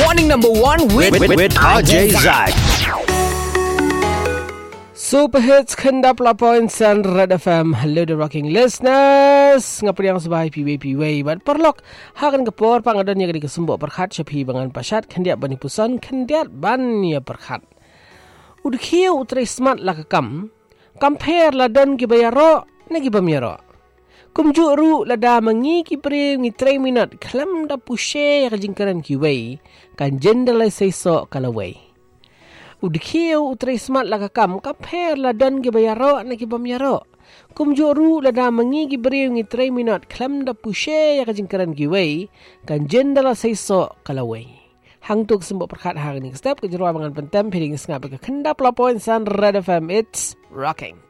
Morning number 1 with RJ Zach. Super Hits Kendap Lapoin San Red FM. Hello the rocking listeners. Ngapa yang sebagai PWPW Bat perlok hakan kepor pangadan yang dikesembok perkhat Syapi bangan pasyat kendiat bani pusan kendiat bani perkhat. Udkiu utri smart la kekam. Compare la dan kibayaro nagi bamyaro. Kumjuru lada mengi kipri ngi 3 minit klam da pushe kajingkaran kiwei kan jendela seiso kalawei. Udkiu utri smart la kakam compare la dan kibayaro nagi bamyaro. Kumjuru lada mengi kipri ngi 3 minit klam da pushe kajingkaran kiwei kan jendela seiso kalawei. Hang tuk sembok perkhat hari ni step kejeruan dengan pentem piring sengap ke kendap lapoin San Red FM. It's rocking.